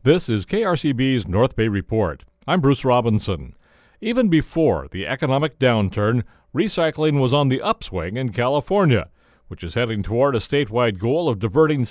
This is KRCB's North Bay Report. I'm Bruce Robinson. Even before the economic downturn, recycling was on the upswing in California, which is heading toward a statewide goal of diverting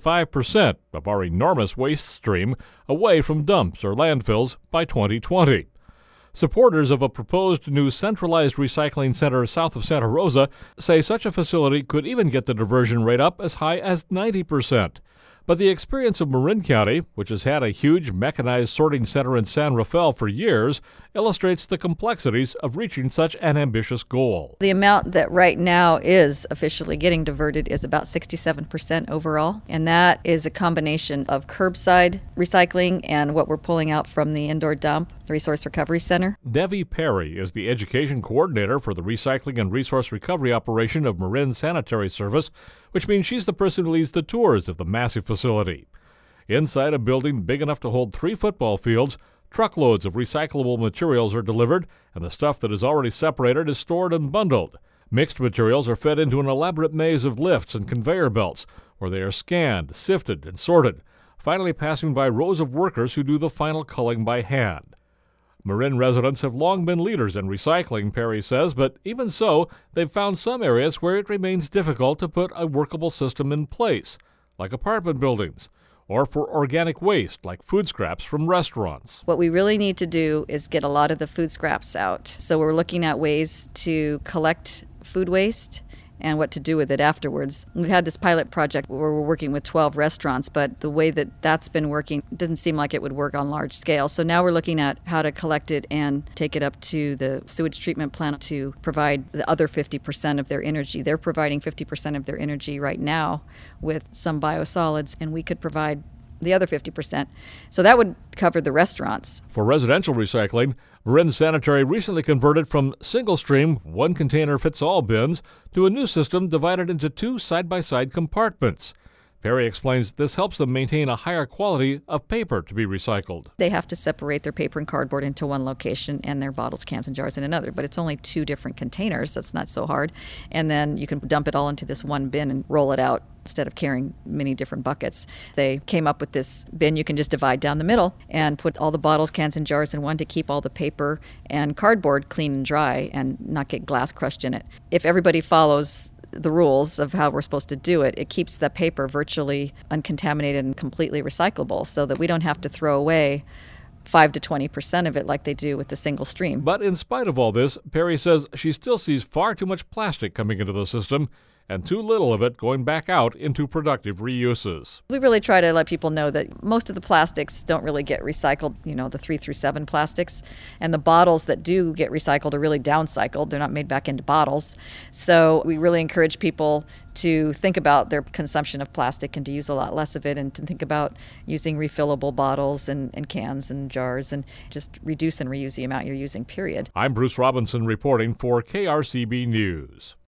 75% of our enormous waste stream away from dumps or landfills by 2020. Supporters of a proposed new centralized recycling center south of Santa Rosa say such a facility could even get the diversion rate up as high as 90%. But the experience of Marin County, which has had a huge mechanized sorting center in San Rafael for years, illustrates the complexities of reaching such an ambitious goal. The amount that right now is officially getting diverted is about 67% overall, and that is a combination of curbside recycling and what we're pulling out from the indoor dump, the Resource Recovery Center. Debbie Perry is the education coordinator for the recycling and resource recovery operation of Marin Sanitary Service, which means she's the person who leads the tours of the massive facility. Inside a building big enough to hold 3 football fields, truckloads of recyclable materials are delivered, and the stuff that is already separated is stored and bundled. Mixed materials are fed into an elaborate maze of lifts and conveyor belts, where they are scanned, sifted, and sorted, finally passing by rows of workers who do the final culling by hand. Marin residents have long been leaders in recycling, Perry says, but even so, they've found some areas where it remains difficult to put a workable system in place, like apartment buildings, or for organic waste, like food scraps from restaurants. What we really need to do is get a lot of the food scraps out. So we're looking at ways to collect food waste and what to do with it afterwards. We've had this pilot project where we're working with 12 restaurants, but the way that that's been working didn't seem like it would work on large scale. So now we're looking at how to collect it and take it up to the sewage treatment plant to provide the other 50% of their energy. They're providing 50% of their energy right now with some biosolids, and we could provide the other 50%. So that would cover the restaurants. For residential recycling, Marin Sanitary recently converted from single-stream, one-container-fits-all bins to a new system divided into 2 side-by-side compartments. Perry explains this helps them maintain a higher quality of paper to be recycled. They have to separate their paper and cardboard into one location and their bottles, cans, and jars in another, but it's only 2 different containers. That's not so hard. And then you can dump it all into this one bin and roll it out instead of carrying many different buckets. They came up with this bin you can just divide down the middle and put all the bottles, cans, and jars in one to keep all the paper and cardboard clean and dry and not get glass crushed in it. If everybody follows the rules of how we're supposed to do it, it keeps the paper virtually uncontaminated and completely recyclable so that we don't have to throw away 5 to 20% of it like they do with the single stream. But in spite of all this, Perry says she still sees far too much plastic coming into the system and too little of it going back out into productive reuses. We really try to let people know that most of the plastics don't really get recycled, the 3 through 7 plastics. And the bottles that do get recycled are really downcycled. They're not made back into bottles. So we really encourage people to think about their consumption of plastic and to use a lot less of it, and to think about using refillable bottles and cans and jars, and just reduce and reuse the amount you're using, period. I'm Bruce Robinson reporting for KRCB News.